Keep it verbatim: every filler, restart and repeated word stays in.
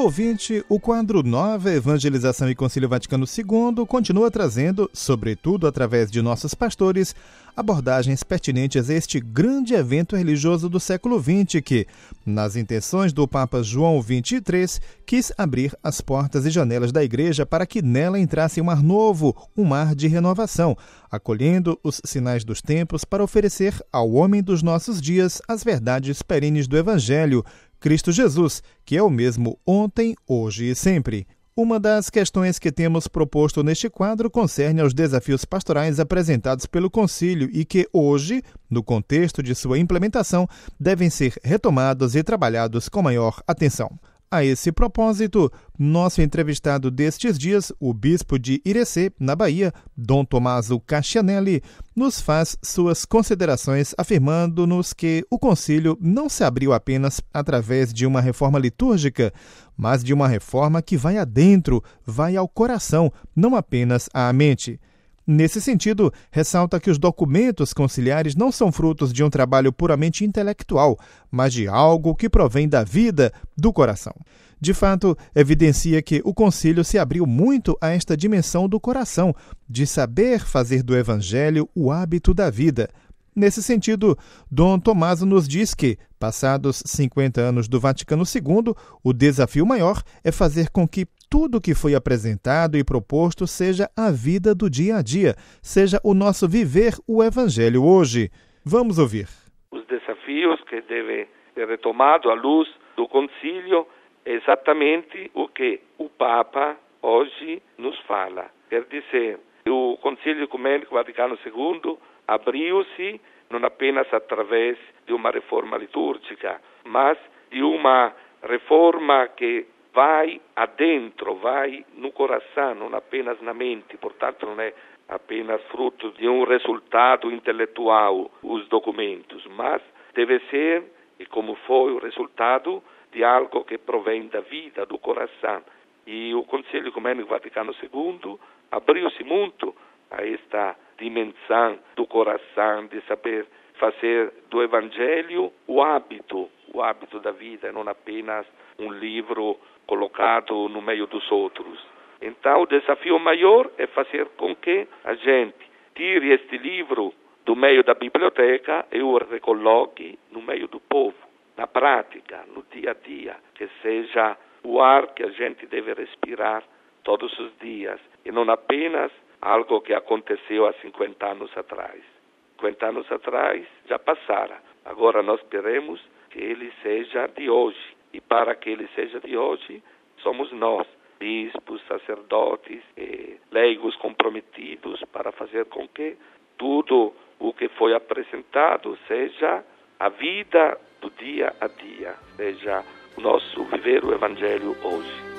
ouvinte, o quadro Nova Evangelização e Concílio Vaticano segundo continua trazendo, sobretudo através de nossos pastores, abordagens pertinentes a este grande evento religioso do século vinte que, nas intenções do Papa João vinte e três, quis abrir as portas e janelas da Igreja para que nela entrasse um mar novo, um mar de renovação, acolhendo os sinais dos tempos para oferecer ao homem dos nossos dias as verdades perenes do Evangelho, Cristo Jesus, que é o mesmo ontem, hoje e sempre. Uma das questões que temos proposto neste quadro concerne aos desafios pastorais apresentados pelo Concílio e que hoje, no contexto de sua implementação, devem ser retomados e trabalhados com maior atenção. A esse propósito, nosso entrevistado destes dias, o bispo de Irecê, na Bahia, Dom Tomaso Cascianelli, nos faz suas considerações afirmando-nos que o concílio não se abriu apenas através de uma reforma litúrgica, mas de uma reforma que vai adentro, vai ao coração, não apenas à mente. Nesse sentido, ressalta que os documentos conciliares não são frutos de um trabalho puramente intelectual, mas de algo que provém da vida, do coração. De fato, evidencia que o concílio se abriu muito a esta dimensão do coração, de saber fazer do Evangelho o hábito da vida. Nesse sentido, Dom Tomaso nos diz que, passados cinquenta anos do Vaticano segundo, o desafio maior é fazer com que tudo que foi apresentado e proposto seja a vida do dia a dia, seja o nosso viver o Evangelho hoje. Vamos ouvir. Os desafios que devem ser retomados à luz do concílio é exatamente o que o Papa hoje nos fala. Quer dizer, o Concílio Ecumênico Vaticano segundo abriu-se não apenas através de uma reforma litúrgica, mas de uma reforma que vai adentro, vai no coração, não apenas na mente, portanto não é apenas fruto de um resultado intelectual os documentos, mas deve ser, e como foi o resultado, de algo que provém da vida, do coração. E o Concílio Ecumênico Vaticano segundo abriu-se muito a esta dimensão do coração, de saber fazer do Evangelho o hábito, o hábito da vida, não apenas um livro colocado no meio dos outros. Então, o desafio maior é fazer com que a gente tire este livro do meio da biblioteca e o recoloque no meio do povo, na prática, no dia a dia, que seja o ar que a gente deve respirar todos os dias, e não apenas algo que aconteceu há cinquenta anos atrás. cinquenta anos atrás já passaram. Agora nós queremos que ele seja de hoje. E para que ele seja de hoje, somos nós, bispos, sacerdotes, eh, leigos comprometidos para fazer com que tudo o que foi apresentado seja a vida do dia a dia, seja o nosso viver o Evangelho hoje.